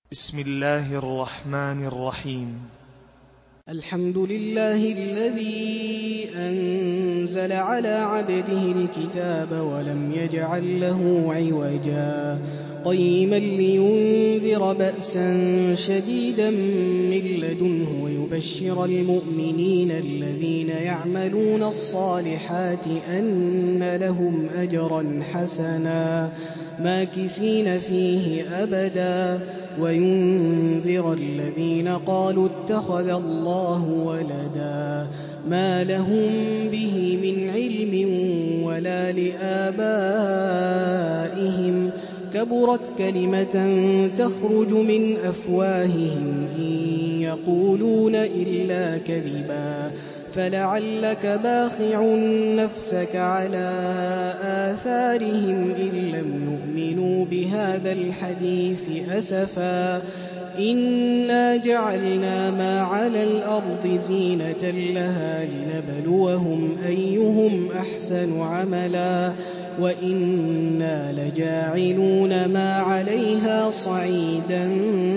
بسم الله الرحمن الرحيم. الحمد لله الذي أنزل على عبده الكتاب ولم يجعل له عوجا قيما لينذر بأسا شديدا من لدنه ويبشر المؤمنين الذين يعملون الصالحات أن لهم أجرا حسنا ماكثين فيه أبدا وينذر الذين قالوا اتخذ الله ولدا ما لهم به من علم ولا لآبائهم كبرت كلمة تخرج من أفواههم إن يقولون إلا كذبا فلعلك باخع نفسك على آثارهم إن لم يؤمنوا بهذا الحديث أسفا إنا جعلنا ما على الأرض زينة لها لنبلوهم أيهم أحسن عملا وإنا لجاعلون ما عليها صعيدا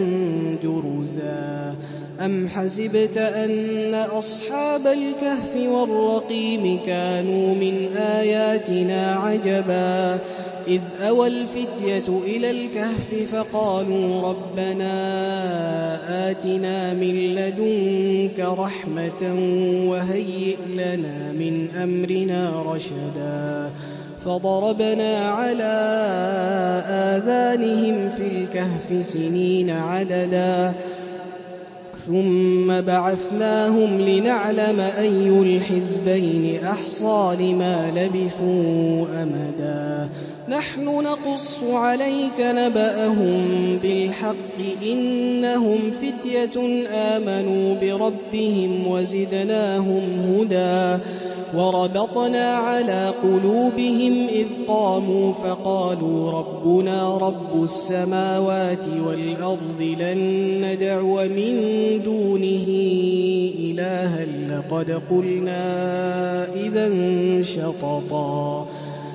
جرزا أم حسبت أن أصحاب الكهف والرقيم كانوا من آياتنا عجبا إذ أوى الفتية إلى الكهف فقالوا ربنا آتنا من لدنك رحمة وهيئ لنا من أمرنا رشدا فضربنا على آذانهم في الكهف سنين عددا ثم بعثناهم لنعلم أي الحزبين أحصى لما لبثوا أمدا نحن نقص عليك نبأهم بالحق إنهم فتية آمنوا بربهم وزدناهم هدى وربطنا على قلوبهم إذ قاموا فقالوا ربنا رب السماوات والأرض لن ندعو من دونه إلها لقد قلنا إذا شططا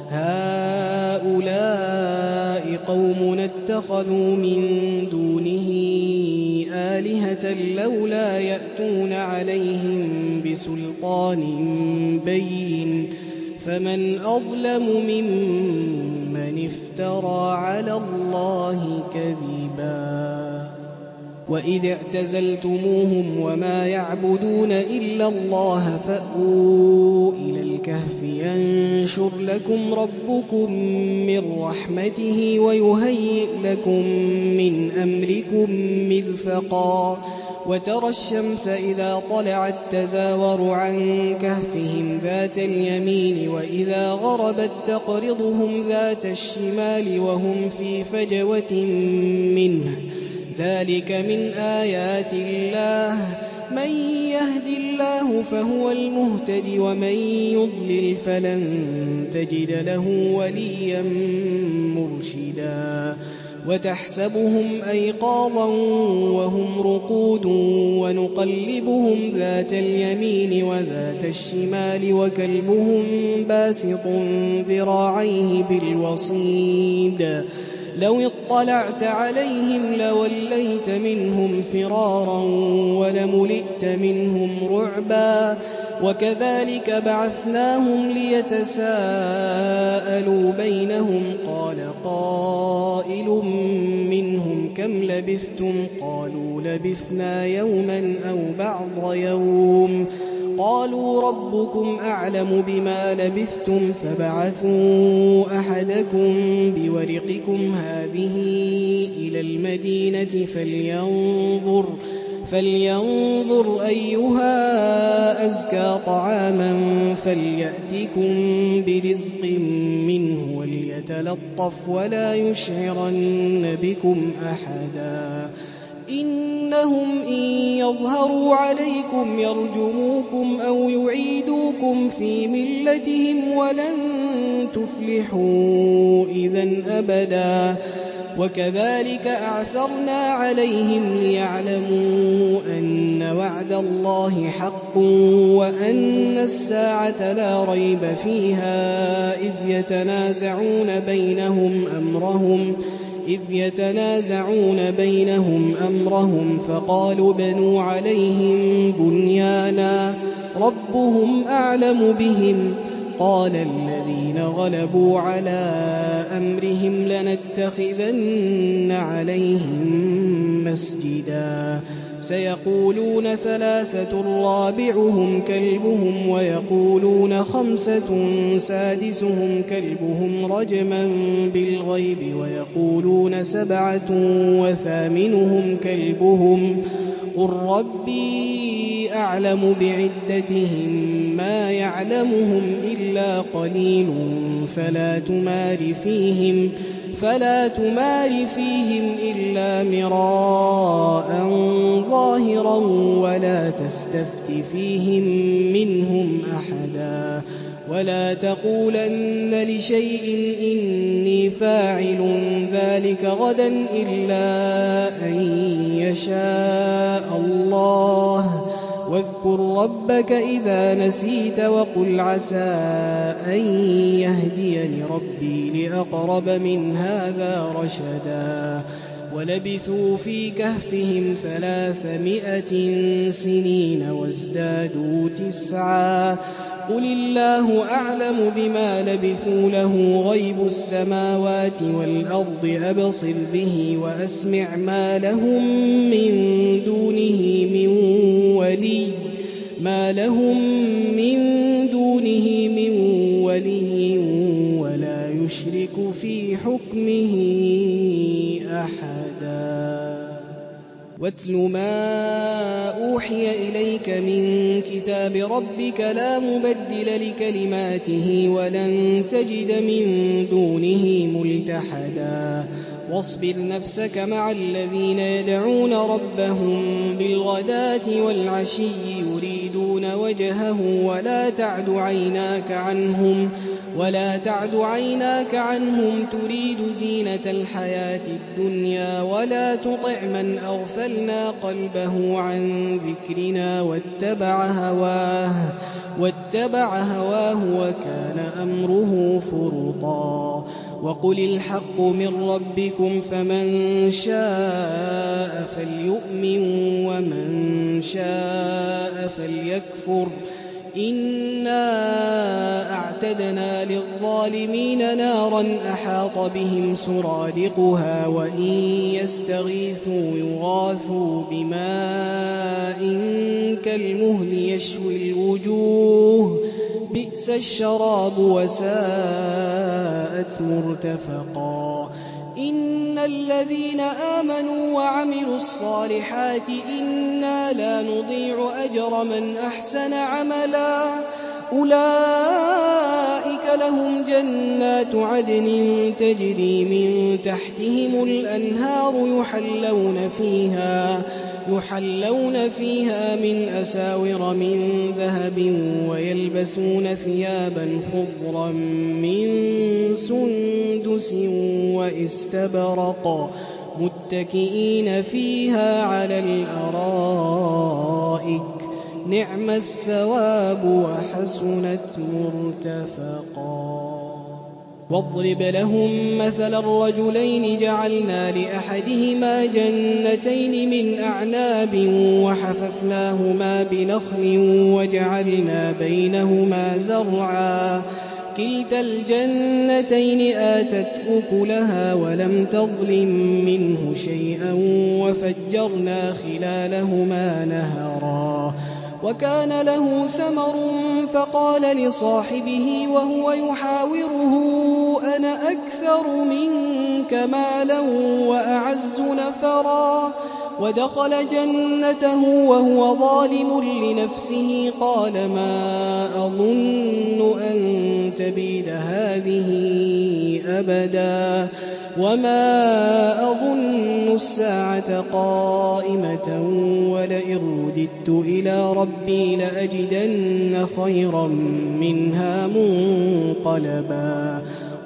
هؤلاء قوم اتخذوا من دونه آلهة لولا يأتون عليهم بسلطان بين فمن أظلم ممن افترى على الله كذبا وإذ اعتزلتموهم وما يعبدون إلا الله فأووا إلى الكهف ينشر لكم ربكم من رحمته ويهيئ لكم من أمركم مرفقا وترى الشمس إذا طلعت تزاور عن كهفهم ذات اليمين وإذا غربت تقرضهم ذات الشمال وهم في فجوة منه ذلك من آيات الله من يهد الله فهو المهتد ومن يضلل فلن تجد له وليا مرشدا وتحسبهم أيقاظا وهم رقود ونقلبهم ذات اليمين وذات الشمال وكلبهم باسط ذراعيه بالوصيد لو اطلعت عليهم لوليت منهم فرارا ولملئت منهم رعبا وكذلك بعثناهم ليتساءلوا بينهم قال قائل منهم كم لبثتم قالوا لبثنا يوما أو بعض يوم قالوا ربكم أعلم بما لبثتم فبعثوا أحدكم بورقكم هذه إلى المدينة فلينظر أيها أزكى طعاما فليأتكم برزق منه وليتلطف ولا يشعرن بكم أحدا إنهم إن يظهروا عليكم يرجموكم أو يعيدوكم في ملتهم ولن تفلحوا إذا أبدا وكذلك أعثرنا عليهم ليعلموا أن وعد الله حق وأن الساعة لا ريب فيها إذ يتنازعون بينهم أمرهم إذ يتنازعون بينهم أمرهم فقالوا بنوا عليهم بنيانا ربهم أعلم بهم قال الذين غلبوا على أمرهم لنتخذن عليهم مسجدا سيقولون ثلاثة رابعهم كلبهم ويقولون خمسة سادسهم كلبهم رجما بالغيب ويقولون سبعة وثامنهم كلبهم قل ربي أعلم بعدتهم ما يعلمهم إلا قليل فلا تمار فيهم إلا مراء ظاهرا ولا تستفت فيهم منهم أحدا ولا تقولن لشيء إني فاعل ذلك غدا إلا أن يشاء الله واذكر ربك إذا نسيت وقل عسى أن يهديني ربي لأقرب من هذا رشدا ولبثوا في كهفهم 300 سنين وازدادوا 9 قل الله أعلم بما لبثوا له غيب السماوات والأرض أبصر به وأسمع ما لهم من دونه من ولي ولا يشرك في حكمه أحدا واتل ما أوحي إليك من كتاب ربك لا مبدل لكلماته ولن تجد من دونه ملتحدا واصبر نفسك مع الذين يدعون ربهم بالغداة والعشي يريدون وجهه ولا تعد عيناك عنهم تريد زينة الحياة الدنيا ولا تطع من أغفلنا قلبه عن ذكرنا واتبع هواه وكان أمره فرطا وقل الحق من ربكم فمن شاء فليؤمن ومن شاء فليكفر إنا أعتدنا للظالمين نارا أحاط بهم سرادقها وإن يستغيثوا يغاثوا بماء كالمهل يشوي الوجوه بئس الشراب وساءت مرتفقا إن الذين آمنوا وعملوا الصالحات إنا لا نضيع أجر من أحسن عملا أولئك لهم جنات عدن تجري من تحتهم الأنهار يحلون فيها من أساور من ذهب ويلبسون ثيابا خضرا من سندس واستبرق متكئين فيها على الأرائك نعم الثواب وحسنت مرتفقا واضرب لهم مثل الرجلين جعلنا لأحدهما جنتين من أعناب وحففناهما بنخل وجعلنا بينهما زرعا كلتا الجنتين آتت أكلها ولم تظلم منه شيئا وفجرنا خلالهما نهرا وكان له ثمر فقال لصاحبه وهو يحاوره أنا أكثر منك مالا وأعز نفرا ودخل جنته وهو ظالم لنفسه قال ما أظن أن تبيد هذه أبدا وما أظن الساعة قائمة ولئن رددت إلى ربي لأجدن خيرا منها منقلبا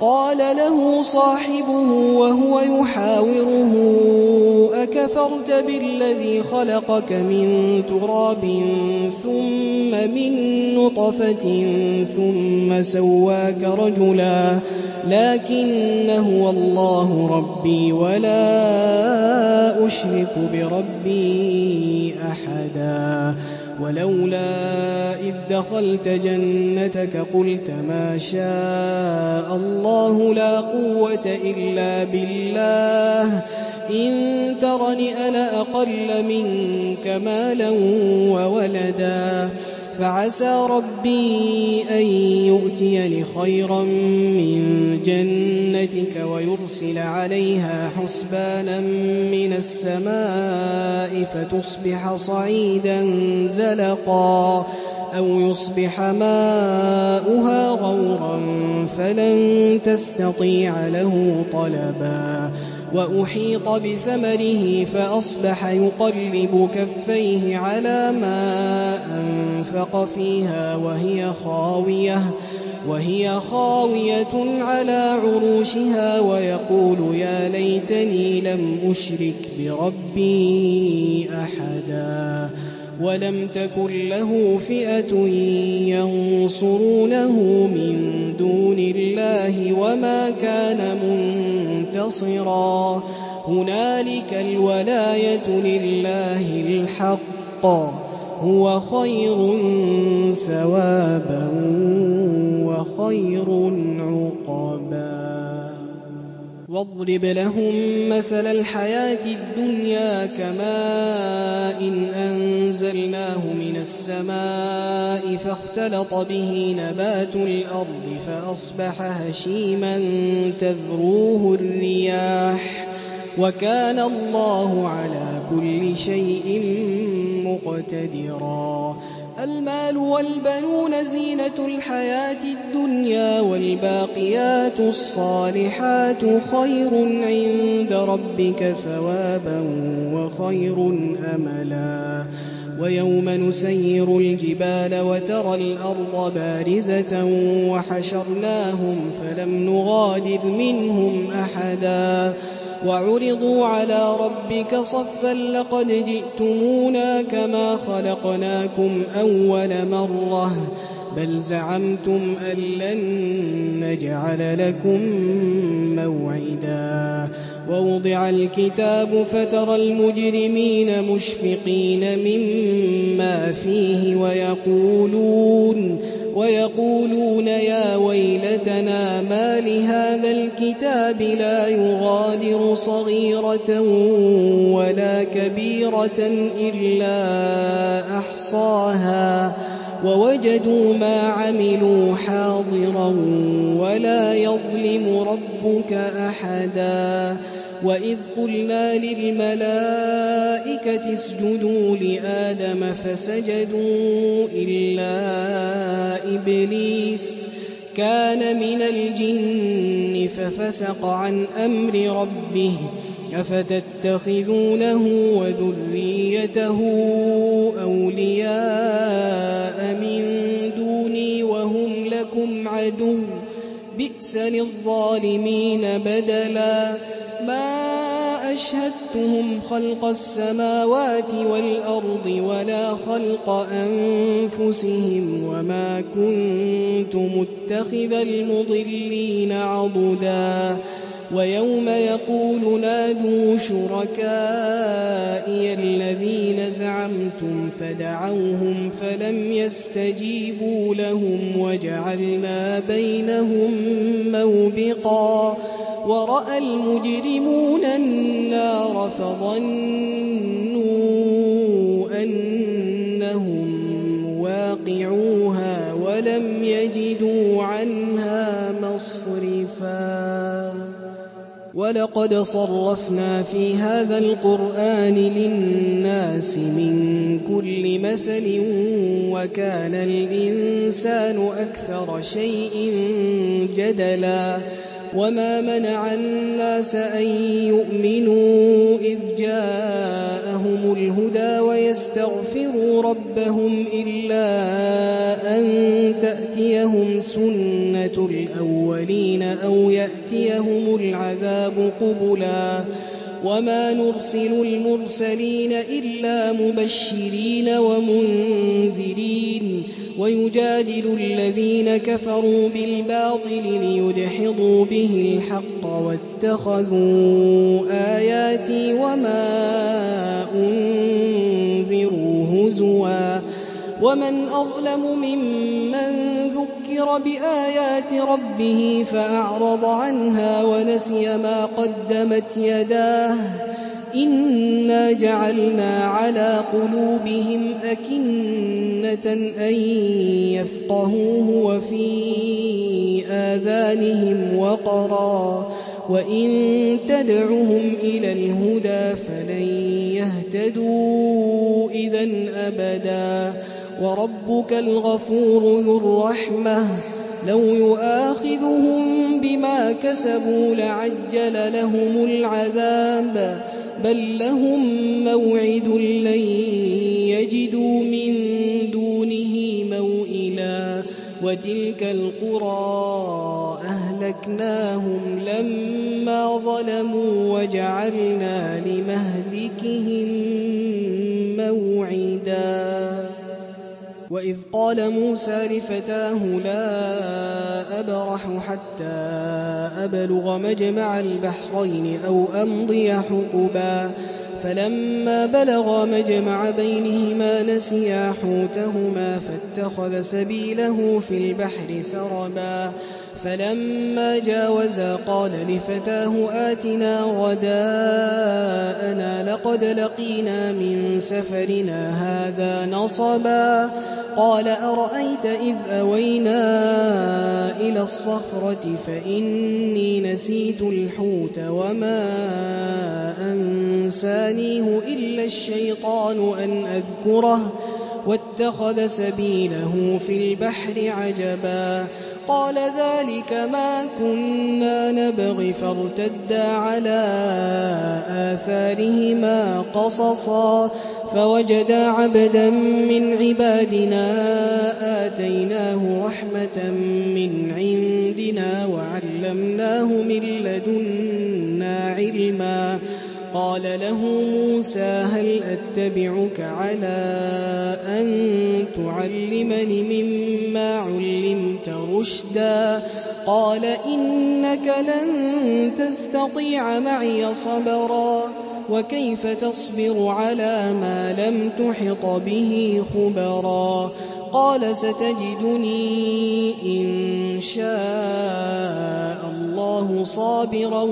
قال له صاحبه وهو يحاوره أكفرت بالذي خلقك من تراب ثم من نطفة ثم سواك رجلا لكن هو الله ربي ولا أشرك بربي أحدا ولولا إذ دخلت جنتك قلت ما شاء الله لا قوة إلا بالله إن ترني أنا أقل منك مالا وولدا فعسى ربي أن يؤتيني خيرا من جنتك ويرسل عليها حسبانا من السماء فتصبح صعيدا زلقا أو يصبح ماؤها غورا فلن تستطيع له طلبا وأحيط بثمره فأصبح يقلب كفيه على ما أنفق فيها وهي خاوية على عروشها ويقول يا ليتني لم أشرك بربي أحدا ولم تكن له فئة ينصرونه من دون الله وما كان منتصرا هنالك الولاية لله الحق هو خير ثوابا وخير عقبا واضرب لهم مثل الحياة الدنيا كماء أنزلناه من السماء فاختلط به نبات الأرض فأصبح هشيما تذروه الرياح وكان الله على كل شيء مقتدرا المال والبنون زينة الحياة الدنيا والباقيات الصالحات خير عند ربك ثوابا وخير أملا ويوم نسير الجبال وترى الأرض بارزة وحشرناهم فلم نغادر منهم أحدا وعرضوا على ربك صفا لقد جئتمونا كما خلقناكم أول مرة بل زعمتم أن لن نجعل لكم موعدا ووضع الكتاب فترى المجرمين مشفقين مما فيه ويقولون يا ويلتنا ما لهذا الكتاب لا يغادر صغيرة ولا كبيرة إلا أحصاها ووجدوا ما عملوا حاضرا ولا يظلم ربك أحدا وإذ قلنا للملائكة اسجدوا لآدم فسجدوا إلا إبليس كان من الجن ففسق عن أمر ربه أفتتخذونه وذريته أولياء من دوني وهم لكم عدو بئس للظالمين بدلا ما أشهدتهم خلق السماوات والأرض ولا خلق أنفسهم وما كنت متخذ المضلين عضدا ويوم يقول نادوا شركائي الذين زعمتم فدعوهم فلم يستجيبوا لهم وجعلنا بينهم موبقا ورأى المجرمون النار فظنوا أنهم واقعوها ولم يجدوا عنها مصرفا ولقد صرفنا في هذا القرآن للناس من كل مثل وكان الإنسان أكثر شيء جدلا وما منع الناس أن يؤمنوا إذ جاءهم الهدى ويستغفروا ربهم إلا أن تأتيهم سنة الأولين أو يأتيهم العذاب قبلا وما نرسل المرسلين إلا مبشرين ومنذرين ويجادل الذين كفروا بالباطل ليدحضوا به الحق واتخذوا آياتي وما أنذروا هزوا ومن أظلم ممن ذكر بآيات ربه فأعرض عنها ونسي ما قدمت يداه إنا جعلنا على قلوبهم أكنة أن يفقهوه وفي آذانهم وقرا وإن تدعهم إلى الهدى فلن يهتدوا إذن أبدا وربك الغفور ذو الرحمة لو يؤاخذهم بما كسبوا لعجل لهم العذاب بل لهم موعد لن يجدوا من دونه موئلا وتلك القرى أهلكناهم لما ظلموا وجعلنا لمهلكهم موعدا وإذ قال موسى لفتاه لا أبرح حتى أبلغ مجمع البحرين أو أمضي حقبا فلما بلغا مجمع بينهما نسيا حوتهما فاتخذ سبيله في البحر سربا فلما جاوزا قال لفتاه آتنا غداءنا لقد لقينا من سفرنا هذا نصبا قال أرأيت إذ أوينا إلى الصخرة فإني نسيت الحوت وما أنسانيه إلا الشيطان أن أذكره واتخذ سبيله في البحر عجبا قال ذلك ما كنا نبغي فارتدا على آثارهما قصصا فوجدا عبدا من عبادنا آتيناه رحمة من عندنا وعلمناه من لدنا علما قال له موسى هل أتبعك على أن تعلمني مما علمت رشدا قال إنك لن تستطيع معي صبرا وكيف تصبر على ما لم تحط به خبرا قال ستجدني إن شاء الله صابرا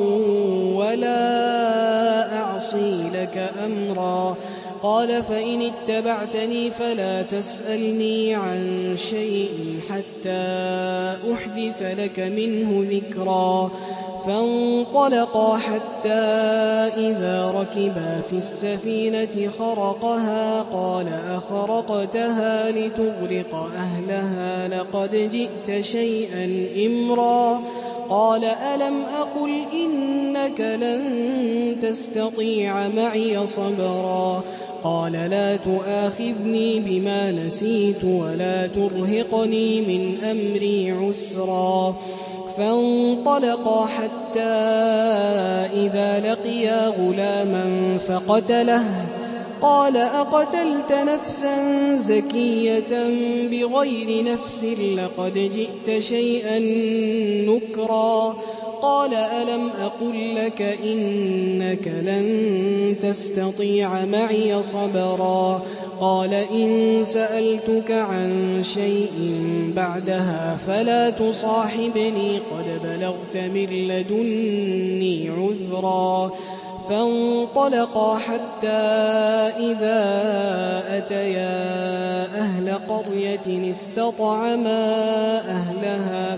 ولا أعصي لك أمرا قال فإن اتبعتني فلا تسألني عن شيء حتى أحدث لك منه ذكرا فانطلقا حتى إذا ركبا في السفينة خرقها قال أخرقتها لتغرق أهلها لقد جئت شيئا إمرا قال ألم أقل إنك لن تستطيع معي صبرا قال لا تؤاخذني بما نسيت ولا ترهقني من أمري عسرا فانطلقا حتى إذا لقيا غلاما فقتله قال أقتلت نفسا زكية بغير نفس لقد جئت شيئا نكرا قال ألم أقل لك إنك لن تستطيع معي صبرا قال إن سألتك عن شيء بعدها فلا تصاحبني قد بلغت من لدني عذرا فانطلقا حتى إذا أتيا أهل قرية استطعما أهلها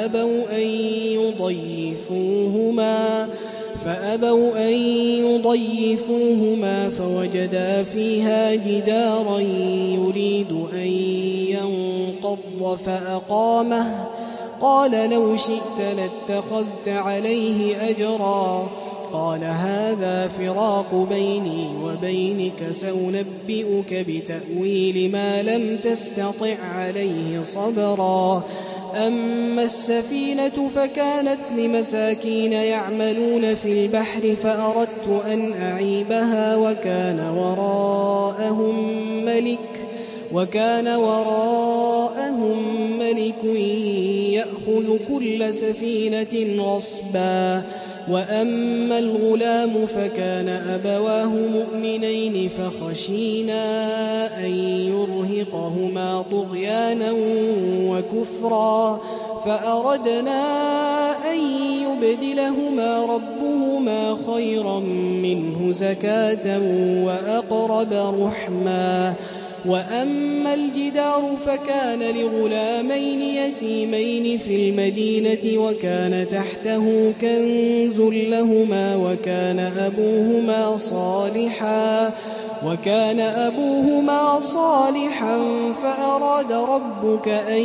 فأبوا أن يضيفوهما فوجدا فيها جدارا يريد أن ينقض فأقامه قال لو شئت لاتخذت عليه أجرا قال هذا فراق بيني وبينك ربك سأنبئك بتأويل ما لم تستطع عليه صبرا أما السفينة فكانت لمساكين يعملون في البحر فأردت أن أعيبها وكان وراءهم ملك يأخذ كل سفينة غصبا وأما الغلام فكان أبواه مؤمنين فخشينا أن يرهقهما طغيانا وكفرا فأردنا أن يبدلهما ربهما خيرا منه زكاة وأقرب رحما وأما الجدار فكان لغلامين يتيمين في المدينة وكان تحته كنز لهما وكان أبوهما صالحا فأراد ربك أن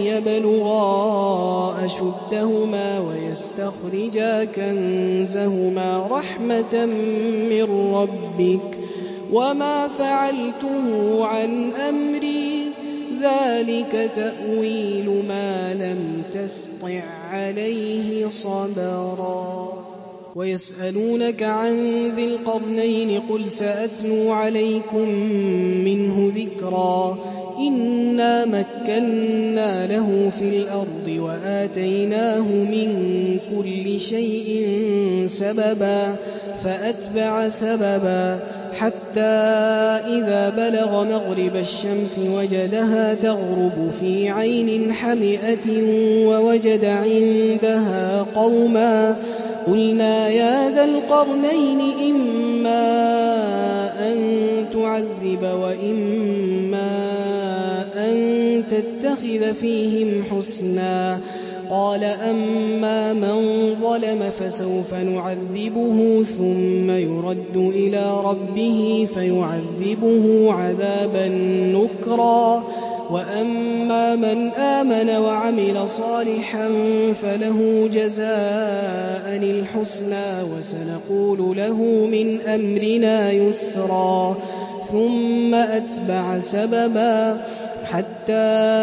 يبلغا أشدهما ويستخرجا كنزهما رحمة من ربك وما فعلته عن أمري ذلك تأويل ما لم تسطع عليه صبرا ويسألونك عن ذي القرنين قل سأتلو عليكم منه ذكرا إنا مكنا له في الأرض وآتيناه من كل شيء سببا فأتبع سببا حتى إذا بلغ مغرب الشمس وجدها تغرب في عين حمئة ووجد عندها قوما قلنا يا ذا القرنين إما أن تعذب وإما أن تتخذ فيهم حسنا قال أما من ظلم فسوف نعذبه ثم يرد إلى ربه فيعذبه عذابا نكرا وأما من آمن وعمل صالحا فله جزاء الحسنى وسنقول له من أمرنا يسرا ثم أتبع سببا حتى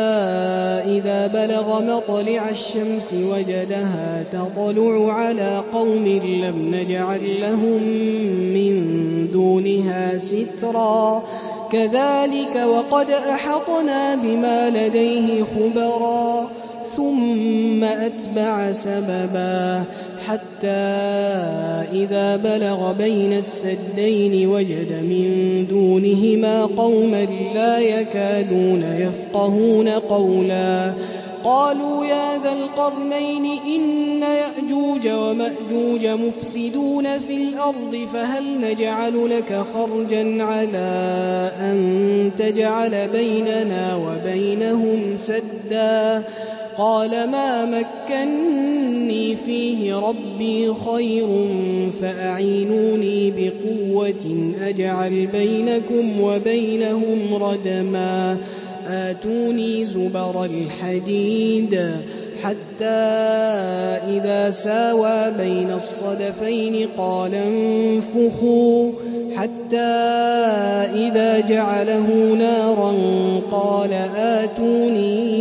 إذا بلغ مطلع الشمس وجدها تطلع على قوم لم نجعل لهم من دونها سترا كذلك وقد أحطنا بما لديه خبرا ثم أتبع سببا حتى إذا بلغ بين السدين وجد من دونهما قوما لا يكادون يفقهون قولا قالوا يا ذا القرنين إن يأجوج ومأجوج مفسدون في الأرض فهل نجعل لك خرجا على أن تجعل بيننا وبينهم سدا قال ما مكني فيه ربي خير فأعينوني بقوة أجعل بينكم وبينهم ردما آتوني زبر الحديد حتى إذا ساوى بين الصدفين قال انفخوا حتى إذا جعله نارا قال آتوني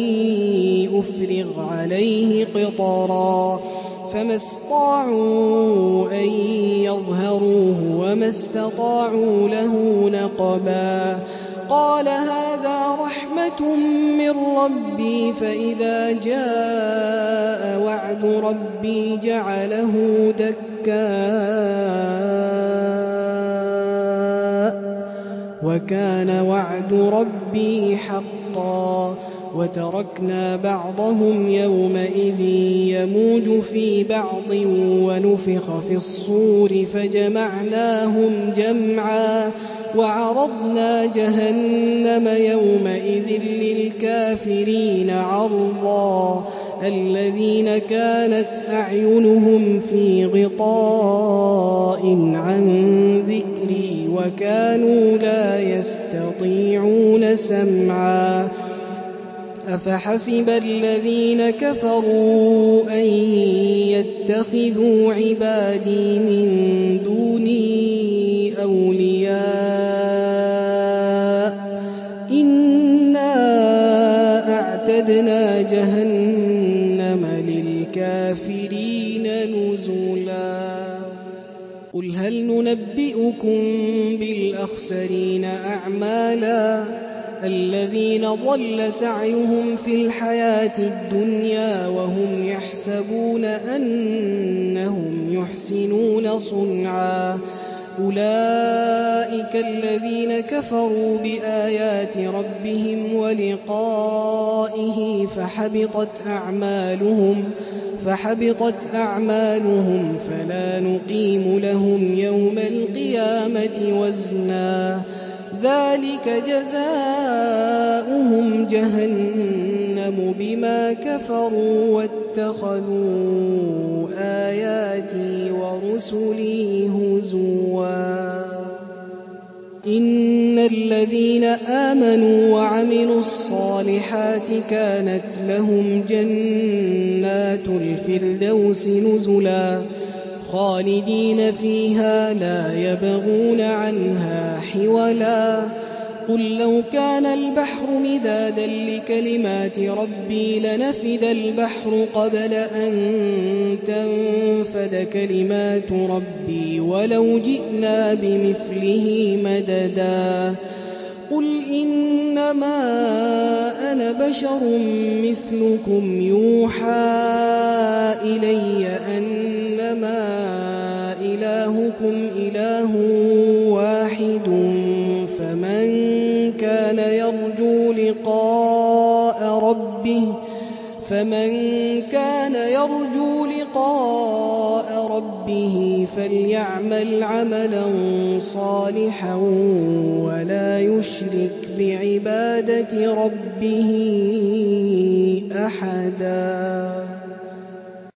أفرغ عليه قطرا فما استطاعوا أن يظهروه وما استطاعوا له نقبا قال هذا رحمة من ربي فإذا جاء وعد ربي جعله دكا وكان وعد ربي حقا وتركنا بعضهم يومئذ يموج في بعض ونفخ في الصور فجمعناهم جمعا وعرضنا جهنم يومئذ للكافرين عرضا الذين كانت أعينهم في غطاء عن ذكري وكانوا لا يستطيعون سمعا أفحسب الذين كفروا أن يتخذوا عبادي من دوني أولياء وأعتدنا جهنم للكافرين نزلا قل هل ننبئكم بالأخسرين أعمالا الذين ضل سعيهم في الحياة الدنيا وهم يحسبون أنهم يحسنون صنعا أولئك الذين كفروا بآيات ربهم ولقائه فحبطت أعمالهم فلا نقيم لهم يوم القيامة وزنا ذلك جزاؤهم جهنم بما كفروا واتخذوا آياتي ورسلي هزوا إن الذين آمنوا وعملوا الصالحات كانت لهم جنات الفردوس نزلا خالدين فيها لا يبغون عنها حولا قل لو كان البحر مدادا لكلمات ربي لنفد البحر قبل أن تنفد كلمات ربي ولو جئنا بمثله مددا قل إنما أنا بشر مثلكم يوحى إلي أنما إلهكم إله واحد فمن كان يرجو لقاء ربه فليعمل عملا صالحا ولا يشرك بعبادة ربه أحدا